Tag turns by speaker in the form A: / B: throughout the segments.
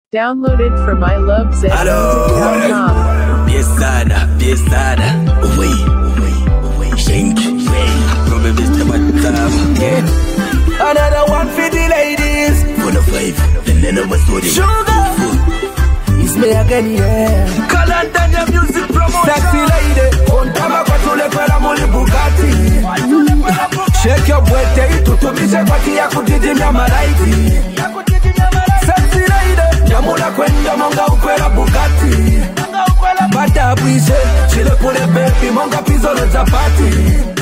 A: Downloaded from ilovezmusic.com.
B: Piesada. Oui. Shink. Probably Mr. Matam. Yeah.
C: Another one for the ladies.
B: For the five. And then I was for the
C: Sugar. It's me again, yeah. Kalantanya music promotion. Sexy lady. Kontama kwa tule kwela muli Bugatti. Shake your bwete. Tutumishe kwa tia kutijimia maraiti. Sexy lady. Jamula kwenda monga ukwela Bugatti. Bata bwise. Chile kule baby monga pizolo zapati.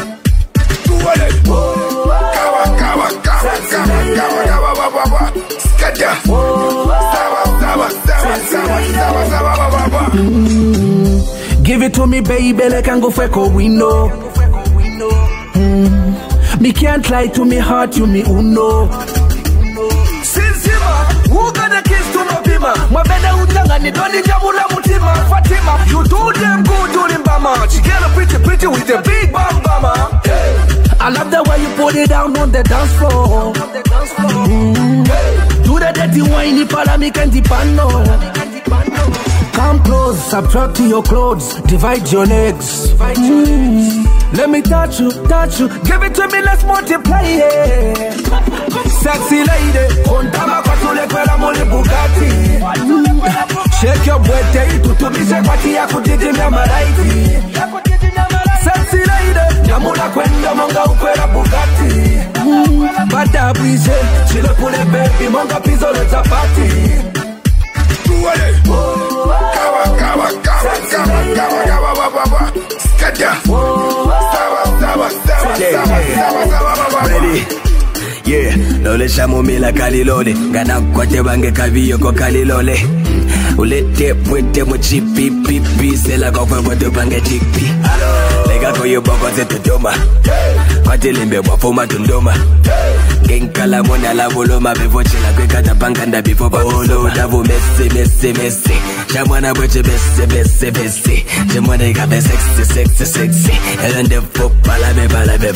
C: Give it to me, baby, like I go for a window. Me can't lie to me heart, you me uno. Sinsima, who got the kiss to my bima? My beda utanga ni doni jamula mutima. Fatima, you do them good, do them bama. She get a pretty with a big bam bama. I love the way you put it down on the dance floor. Do the dirty whiny para me can't dipano. Come close, subtract to your clothes, divide your legs. Let me touch you, give it to me, let's multiply it. Sexy lady, kontama kwa tule kwela muli Bugatti. Shake your bwete, tutumishe kwa tia kutijimia maraiti. Sexy lady, jamula kwenda monga ukwela Bugatti. Bata bwise, chile kule baby monga pizolo zapati.
B: Ready? Yeah, lole shamumila kalilole. Ngana kwate bange kaviyo ko kalilole. Ulete pwete mo chipi pipi. Sela kwa kwate bange chipi. Lega koyo boko zetu doma. Kwate limbe wafuma tundoma. Genkala mona la voloma. Bevochila kwe kata panganda bifo bolo. Davo messe. Jamwana bweche besse. Jamwana ikabe sexy. And the fuck balabe.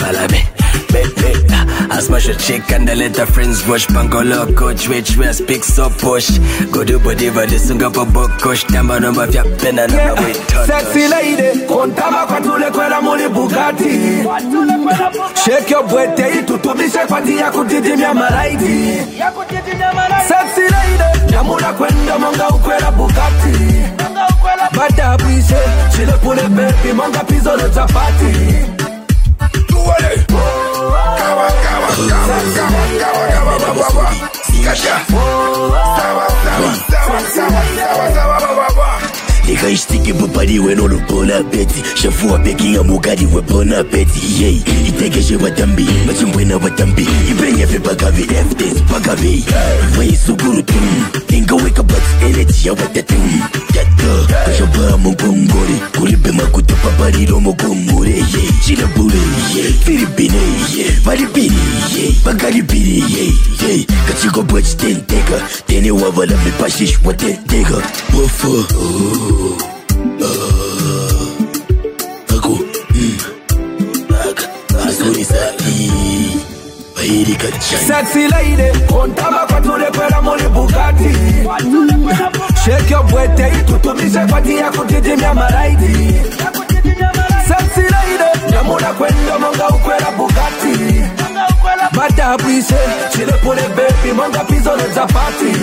B: I smash a chick and I let her friends rush. Bango loco, twitch, speak so push. Go do body, but this unga for bokush. Tamba number of your pen and number with turn.
C: Sexy lady, kontama kwa tule kwela muli Bugatti. Shake your bwete, tutumishe kwa tia kutijimia maraiti. Sexy lady, jamula kwenda monga ukwela Bugatti. Bata bwise, chile kule baby monga pizolo zapati.
B: Nigga ishtiki bupari weno lupola beti. Shafu wa beki ya mugari wepona beti. Yey, itegeshe watambi, machimbwena watambi. Ibenye fe bagavi, F-Days bagavi. Vai suguru tum, inga weka bats energy ya watatum. Yato, kashaba mungongore. Kulipe makuta papariro mungongore. Yey, chilabure, yey, Filipine, yey, Maripini, yey, Bagaripini, yey, kachigo bwach tentega. Tene wavala me pashish wa tentega. Wafo, Ako,
C: sexy lady, kontama kwa tule kwela muli Bugatti. Shake your bwete, tutumishe kwa tia kutijimia maraiti. Sexy lady, jamula kwenda monga ukwela Bugatti. Bata bwise, chile kule baby monga pizolo zapati.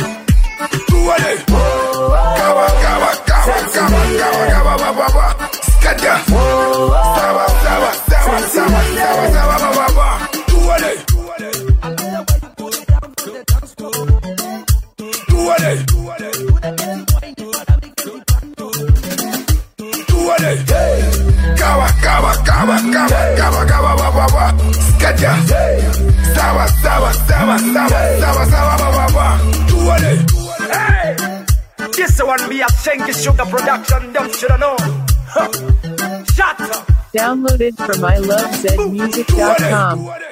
D: Hey, this one be a Shenki Sugar production, don't you know? Shut up.
A: Downloaded from ilovezmusic.com.